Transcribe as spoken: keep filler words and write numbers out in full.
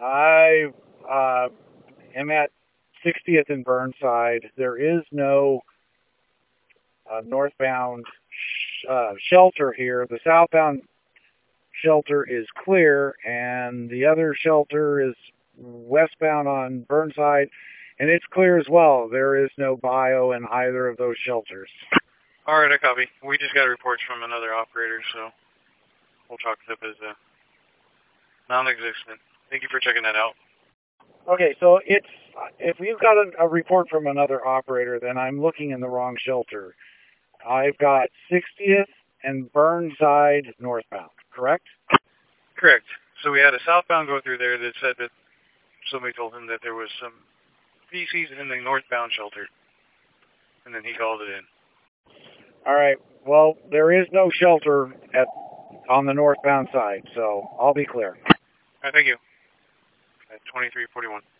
I uh, am at sixtieth and Burnside. There is no uh, northbound sh- uh, shelter here. The southbound shelter is clear, and the other shelter is westbound on Burnside, and it's clear as well. There is no bio in either of those shelters. All right, I copy. We just got reports from another operator, so we'll chalk it up as a non-existent. Thank you for checking that out. Okay, so it's if you've got a, a report from another operator, then I'm looking in the wrong shelter. I've got sixtieth and Burnside northbound, correct? Correct. So we had a southbound go through there that said that somebody told him that there was some feces in the northbound shelter, and then he called it in. All right. Well, there is no shelter at on the northbound side, so I'll be clear. All right, thank you. At twenty-three forty-one.